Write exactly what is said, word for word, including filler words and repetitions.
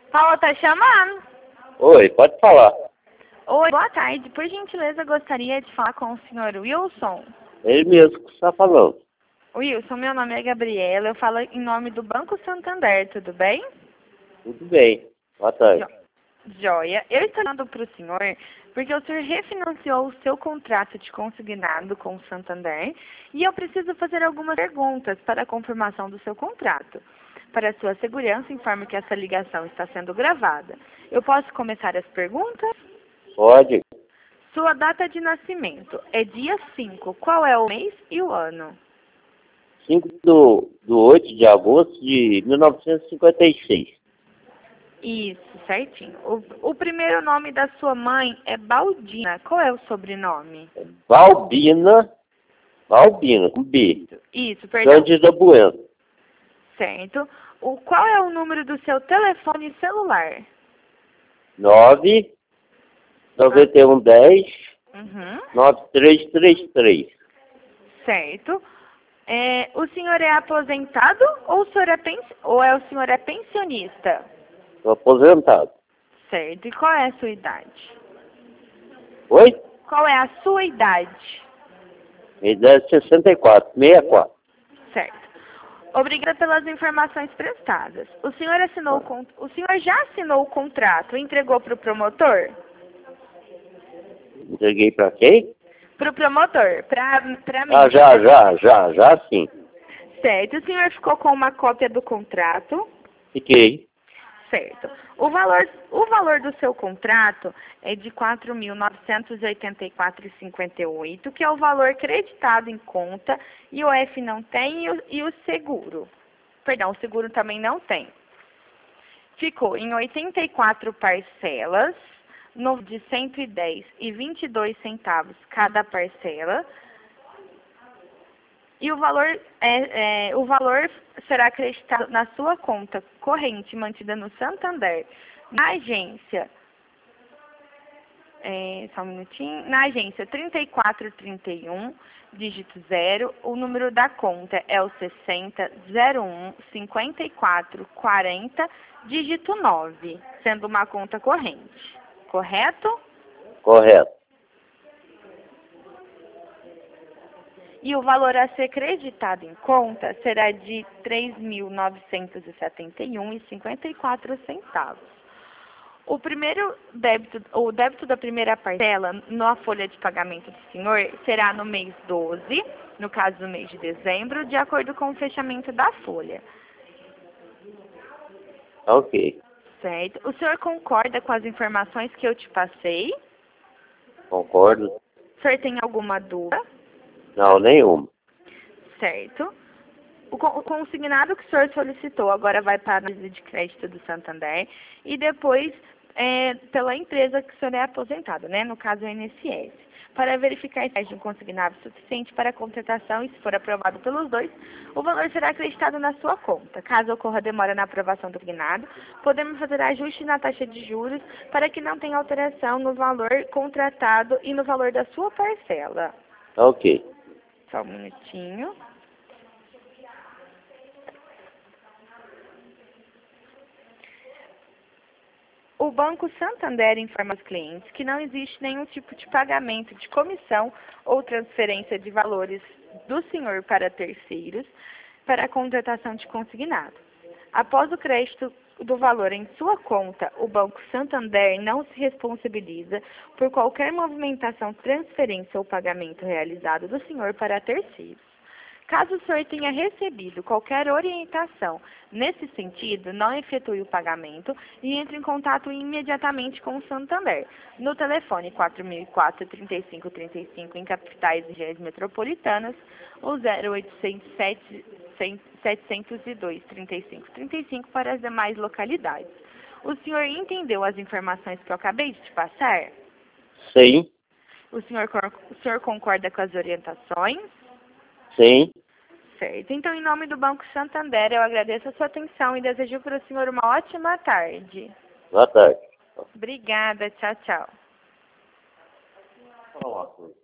Paula tá chamando. Oi, pode falar. Oi, boa tarde. Por gentileza, gostaria de falar com o senhor Wilson. Ele mesmo que está falando. Wilson, meu nome é Gabriela. Eu falo em nome do Banco Santander, tudo bem? Tudo bem. Boa tarde. Jo- Joia. Eu estou falando para o senhor porque o senhor refinanciou o seu contrato de consignado com o Santander e eu preciso fazer algumas perguntas para a confirmação do seu contrato. Para sua segurança, informo que essa ligação está sendo gravada. Eu posso começar as perguntas? Pode. Sua data de nascimento é dia cinco. Qual é o mês e o ano? cinco do, do oito de agosto de mil novecentos e cinquenta e seis. Isso, certinho. O, o primeiro nome da sua mãe é Baldina. Qual é o sobrenome? Balbina. Balbina, com B. Isso, perdão. Cândida Bueno. Certo. O, qual é o número do seu telefone celular? nove nove um dez Uhum. nove três três três. Certo. É, o senhor é aposentado ou o senhor é, pens ou é o senhor é pensionista? Estou aposentado. Certo. E qual é a sua idade? Oi? Qual é a sua idade? Minha idade é sessenta e quatro, sessenta e quatro. Certo. Obrigada pelas informações prestadas. O senhor assinou o, con- o senhor já assinou o contrato e entregou para o promotor? Entreguei para quem? Para o promotor, para para mim. Ah, já, já, já, já sim. Certo. O senhor ficou com uma cópia do contrato? Fiquei. Certo. O valor, o valor do seu contrato é de quatro mil novecentos e oitenta e quatro reais e cinquenta e oito centavos, que é o valor creditado em conta, e o F não tem e o, e o seguro. Perdão, o seguro também não tem. Ficou em oitenta e quatro parcelas, no, de cento e dez reais e vinte e dois centavos cada parcela. E o valor, é, é, o valor será acreditado na sua conta corrente mantida no Santander, na agência, é, só um minutinho, na agência trinta e quatro trinta e um, dígito zero, o número da conta é o sessenta zero um cinquenta e quatro quarenta, dígito nove, sendo uma conta corrente, correto? Correto. E o valor a ser creditado em conta será de três mil novecentos e setenta e um reais e cinquenta e quatro centavos. O primeiro débito, o débito da primeira parcela na folha de pagamento do senhor será no mês doze, no caso no mês de dezembro, de acordo com o fechamento da folha. Ok. Certo? O senhor concorda com as informações que eu te passei? Concordo. O senhor tem alguma dúvida? Não, nenhuma. Certo. O con- o consignado que o senhor solicitou agora vai para a análise de crédito do Santander e depois é, pela empresa que o senhor é aposentado, né? No caso, o I N S S. Para verificar se existe um consignado suficiente para a contratação e se for aprovado pelos dois, o valor será acreditado na sua conta. Caso ocorra demora na aprovação do consignado, podemos fazer ajuste na taxa de juros para que não tenha alteração no valor contratado e no valor da sua parcela. Ok. Só um minutinho. O Banco Santander informa aos clientes que não existe nenhum tipo de pagamento de comissão ou transferência de valores do senhor para terceiros para a contratação de consignado. Após o crédito do valor em sua conta, o Banco Santander não se responsabiliza por qualquer movimentação, transferência ou pagamento realizado do senhor para terceiros. Caso o senhor tenha recebido qualquer orientação nesse sentido, não efetue o pagamento e entre em contato imediatamente com o Santander, no telefone quatro mil e quatro, trinta e cinco trinta e cinco em capitais e regiões metropolitanas ou zero oitocentos, setecentos e dois, trinta e cinco trinta e cinco para as demais localidades. O senhor entendeu as informações que eu acabei de te passar? Sim. O senhor, o senhor concorda com as orientações? Sim. Certo. Então, em nome do Banco Santander, eu agradeço a sua atenção e desejo para o senhor uma ótima tarde. Boa tarde. Obrigada. Tchau, tchau. Fala uma coisa.